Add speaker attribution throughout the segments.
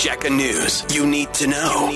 Speaker 1: Checker News. You need to know.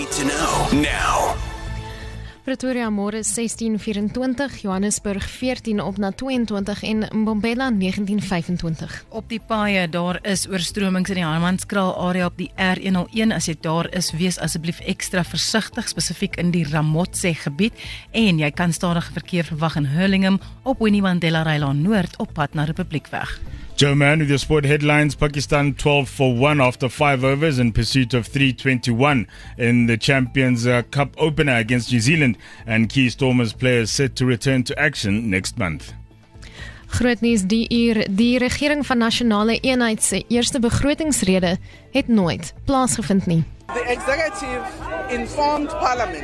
Speaker 1: Now.
Speaker 2: Pretoria môre 16:24, Johannesburg 14 op na 22 en Mbombela 19:25.
Speaker 3: Op die paaie, daar is oorstromings in die Hammanskraal area op die R101. As jy daar is, wees asseblief ekstra versigtig, spesifiek in die Ramotse gebied. En jy kan stadige verkeer verwag in Hurlingham op Winnie Mandela Rylaan Noord op pad na Republiekweg.
Speaker 4: Joe Mann with your sport headlines. Pakistan 12 for 1 after 5 overs in pursuit of 321 in the Champions Cup opener against New Zealand, and key Stormers players set to return to action next month.
Speaker 2: Groot nuus die uur, die regering van Nasionale Eenheid se eerste begrotingsrede het nooit plaasgevind nie.
Speaker 5: The executive informed Parliament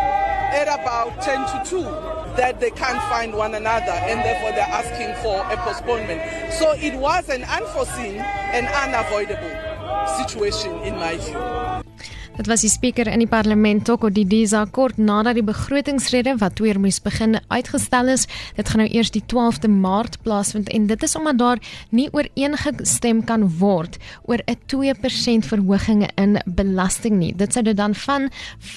Speaker 5: at about 10 to 2 that they can't find one another and therefore they're asking for a postponement. So it was an unforeseen and unavoidable situation in my view.
Speaker 2: Dit was die speaker in die parlement, Toko Didiza, kort nadat die begrotingsrede wat 2 uur moes begin uitgestel is. Dit gaan nou eers die 12de Maart plaasvind en dit is omdat daar nie ooreengestem kan word oor 'n 2% verhoging in belasting nie. Dit sou dit dan van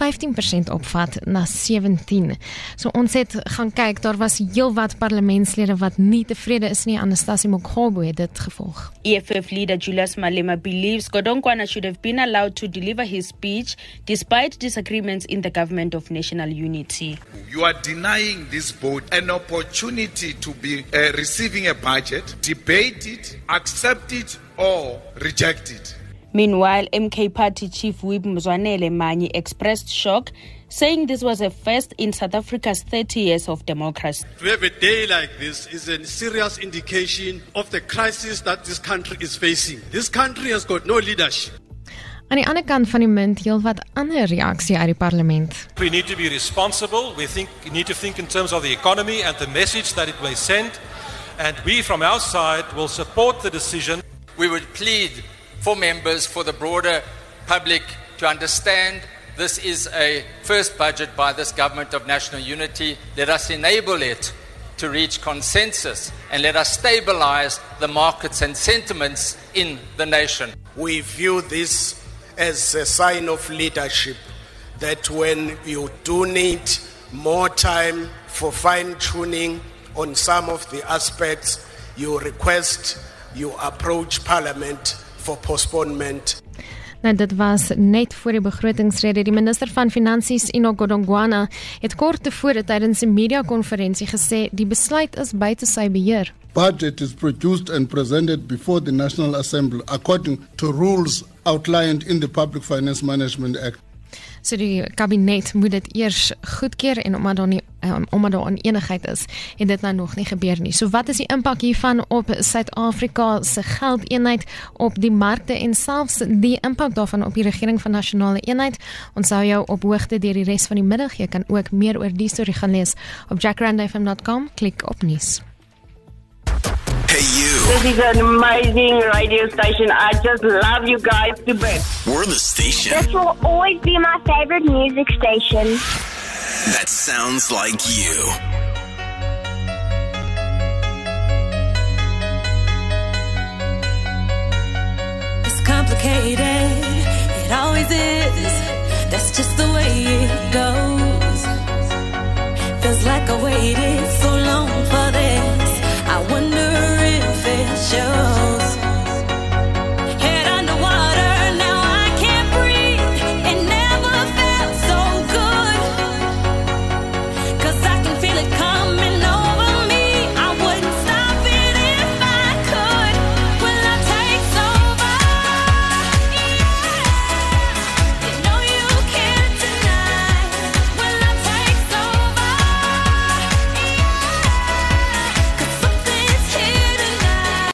Speaker 2: 15% opvat na 17%. So ons het gaan kyk, daar was heelwat parlementslede wat nie tevrede is nie. Anastasie Mokgobo het dit gevolg.
Speaker 6: EFF leader Julius Malema believes Godongwana should have been allowed to deliver his speech despite disagreements in the government of national unity.
Speaker 7: You are denying this board an opportunity to be receiving a budget, debate it, accept it or reject it.
Speaker 6: Meanwhile, MK Party Chief Whip Mzwanele Manyi expressed shock, saying this was a first in South Africa's 30 years of democracy.
Speaker 8: To have a day like this is a serious indication of the crisis that this country is facing. This country has got no leadership.
Speaker 2: Aan die ander kant van die munt, heel wat ander reaksie uit die parlement.
Speaker 9: We need to be responsible. We need to think in terms of the economy and the message that it may send. And we from our side will support the decision.
Speaker 10: We would plead for members, for the broader public to understand this is a first budget by this government of national unity. Let us enable it to reach consensus and let us stabilize the markets and sentiments in the nation.
Speaker 11: We view this as a sign of leadership, that when you do need more time for fine-tuning on some of the aspects, you request, you approach Parliament for postponement.
Speaker 2: Nou, dit was net voor die begrotingsrede. Die minister van Finansies, Enoch Godongwana, het kort tevore tydens 'n media-konferensie gesê die besluit is buite sy beheer.
Speaker 12: Budget is produced and presented before the National Assembly according to rules outlined in the Public Finance Management Act.
Speaker 2: So die kabinet moet dit eers goedkeur en omdat daar onenigheid is, het dit nou nog nie gebeur nie. So wat is die impak hiervan op Suid-Afrika se geldeenheid, op die markte en selfs die impak daarvan op die regering van Nasionale Eenheid? Ons hou jou op hoogte deur die res van die middag. Jy kan ook meer oor die storie gaan lees op jackrandfm.com. Klik op nuus.
Speaker 1: Hey you.
Speaker 13: This is an amazing radio station. I just love you guys to bits.
Speaker 1: We're the station.
Speaker 14: This will always be my favorite music station.
Speaker 1: That sounds like you.
Speaker 15: It's complicated. It always is. That's just the way it goes. Feels like I waited so long for this.